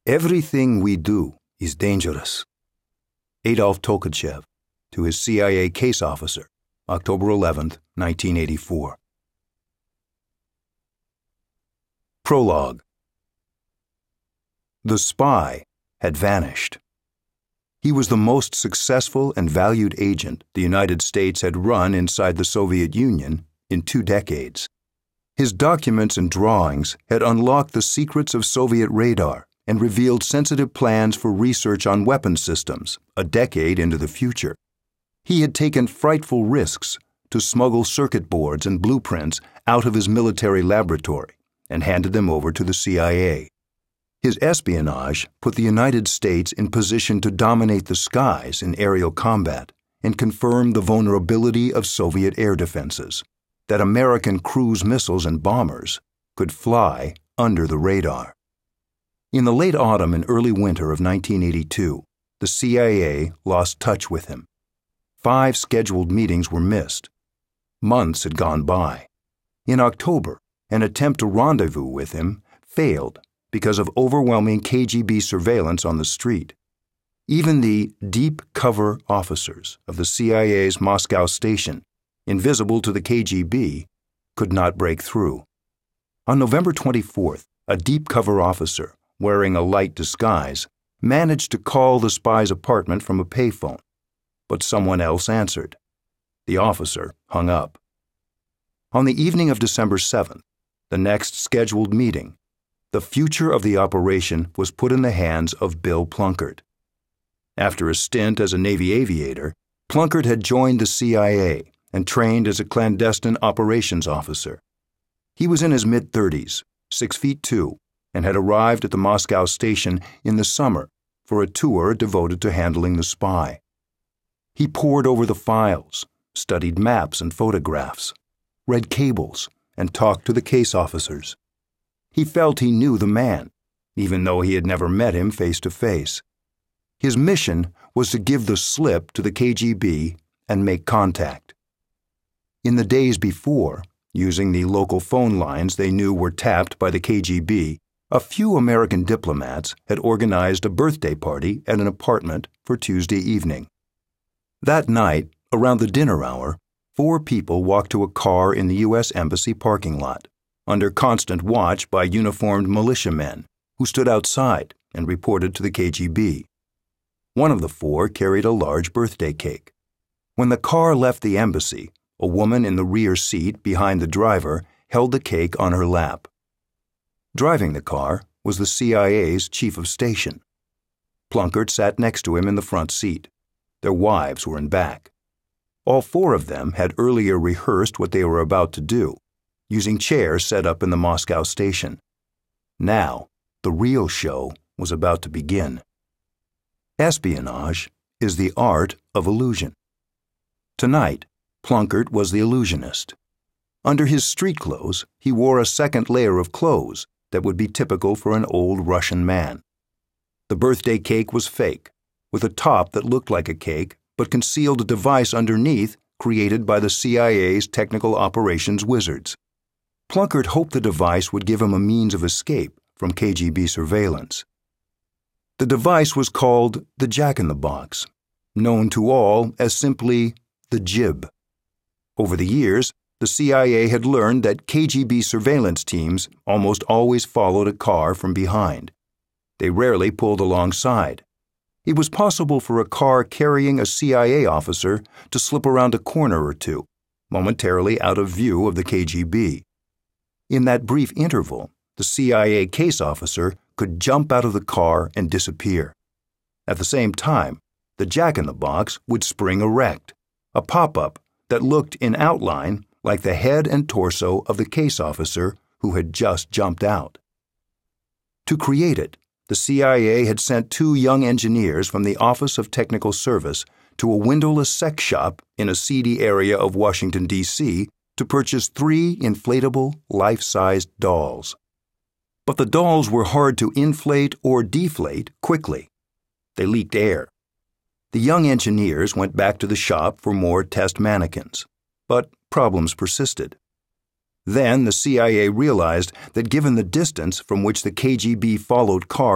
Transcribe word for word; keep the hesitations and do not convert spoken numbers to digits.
Everything we do is dangerous. Adolf Tolkachev, to his C I A case officer, October eleventh, nineteen eighty-four. Prologue. The spy had vanished. He was the most successful and valued agent the United States had run inside the Soviet Union in two decades. His documents and drawings had unlocked the secrets of Soviet radar and revealed sensitive plans for research on weapon systems a decade into the future. He had taken frightful risks to smuggle circuit boards and blueprints out of his military laboratory and handed them over to the C I A. His espionage put the United States in position to dominate the skies in aerial combat and confirm the vulnerability of Soviet air defenses, that American cruise missiles and bombers could fly under the radar. In the late autumn and early winter of nineteen eighty-two, the C I A lost touch with him. Five scheduled meetings were missed. Months had gone by. In October, an attempt to rendezvous with him failed because of overwhelming K G B surveillance on the street. Even the deep cover officers of the C I A's Moscow station, invisible to the K G B, could not break through. On November twenty-fourth, a deep cover officer, wearing a light disguise, managed to call the spy's apartment from a payphone, but someone else answered. The officer hung up. On the evening of December seventh, the next scheduled meeting, the future of the operation was put in the hands of Bill Plunkett. After a stint as a Navy aviator, Plunkett had joined the C I A and trained as a clandestine operations officer. He was in his mid-thirties, six feet two, and had arrived at the Moscow station in the summer for a tour devoted to handling the spy. He pored over the files, studied maps and photographs, read cables, and talked to the case officers. He felt he knew the man, even though he had never met him face to face. His mission was to give the slip to the K G B and make contact. In the days before, using the local phone lines they knew were tapped by the K G B, a few American diplomats had organized a birthday party at an apartment for Tuesday evening. That night, around the dinner hour, four people walked to a car in the U S Embassy parking lot, under constant watch by uniformed militiamen who stood outside and reported to the K G B. One of the four carried a large birthday cake. When the car left the embassy, a woman in the rear seat behind the driver held the cake on her lap. Driving the car was the C I A's chief of station. Plunkett sat next to him in the front seat. Their wives were in back. All four of them had earlier rehearsed what they were about to do, using chairs set up in the Moscow station. Now, the real show was about to begin. Espionage is the art of illusion. Tonight, Plunkett was the illusionist. Under his street clothes, he wore a second layer of clothes that would be typical for an old Russian man. The birthday cake was fake, with a top that looked like a cake but concealed a device underneath created by the C I A's technical operations wizards. Plunkett hoped the device would give him a means of escape from K G B surveillance. The device was called the Jack-in-the-Box, known to all as simply the Jib. Over the years, the C I A had learned that K G B surveillance teams almost always followed a car from behind. They rarely pulled alongside. It was possible for a car carrying a C I A officer to slip around a corner or two, momentarily out of view of the K G B. In that brief interval, the C I A case officer could jump out of the car and disappear. At the same time, the Jack-in-the-Box would spring erect, a pop-up that looked in outline like the head and torso of the case officer who had just jumped out. To create it, the C I A had sent two young engineers from the Office of Technical Service to a windowless sex shop in a seedy area of Washington, D C to purchase three inflatable, life-sized dolls. But the dolls were hard to inflate or deflate quickly. They leaked air. The young engineers went back to the shop for more test mannequins, but problems persisted. Then the C I A realized that given the distance from which the K G B followed cars